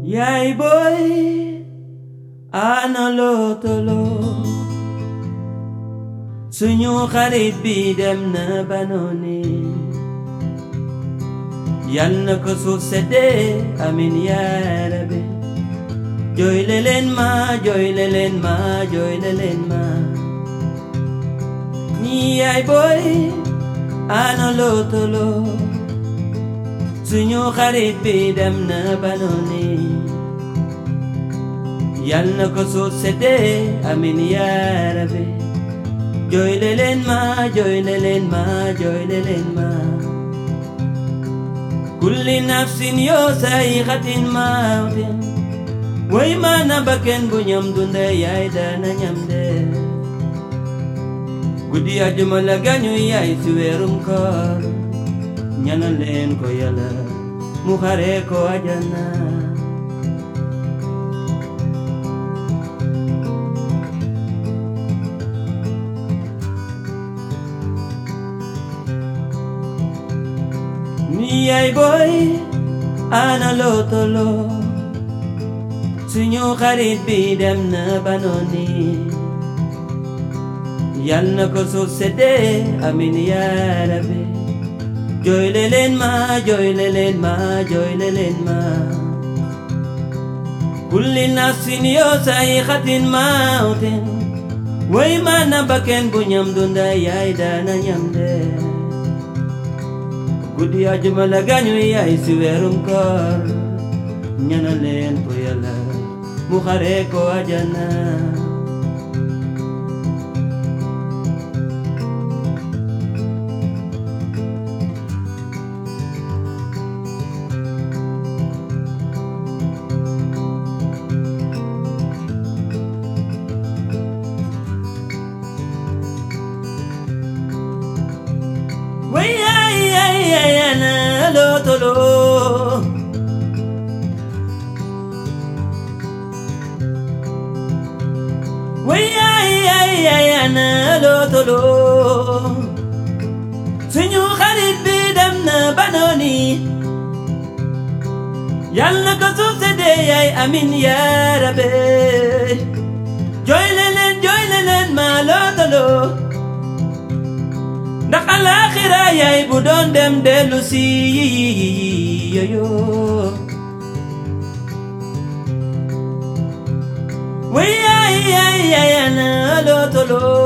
Yay boy, ana lotolo. Suñu xarit bi dem na banoni. Yal na ko suuf sedde amin ya rabbi. Joyle leen ma, joyle leen ma, joyle leen ma. Ni yay boy, ana lotolo. Suñu xarit bi dem na banoni. Yal na ko suuf sedde amin ya rabbi. Joyle leen ma, joyle leen ma, joyle leen ma. Kulli nafsin yoo sayxatin mawtin. Way mana bakken bu ñam dunde yaay dana ñam de. Guddi àjjuma la gañu yaay si weerum koor. Ñaanal leen ko Yàlla mu xare ko àjjana. Ni yay boy ana lotolo. Suñu xarit bi dem na banoni. Yal na ko suuf sedde amin ya rabbi. Joyle leen ma, joyle leen ma, joyle leen ma. Kulli nafsin yoo sayxatin mawtin. Way mana bakken bu ñam dunda yaay dana ñam de. Guddi àjjuma la gañu yaay si weerum koor. Ñaanal leen ko Yàlla mu xare ko àjjana. Way ay ana lotolo. Way ay ana lotolo. Suñu xarit bi dem na banoni. Yal na ko suuf sedde yaay amin ya rabbi. Joyle leen ma lotolo. Ndax alaxira yaay bu doon dem dellu si yoyo. Way ay ana lotolo.